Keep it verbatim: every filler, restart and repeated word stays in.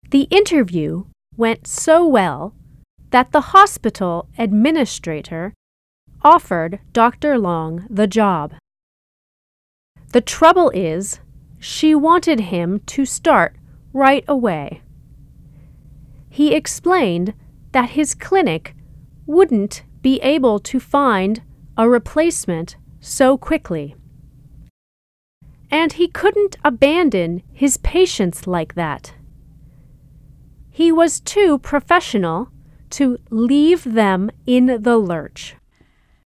The interview went so well that the hospital administrator offered Doctor Long the job. The trouble is, she wanted him to start right away. He explained that his clinic wouldn't be able to find a replacement so quickly. And he couldn't abandon his patients like that. He was too professional to leave them in the lurch.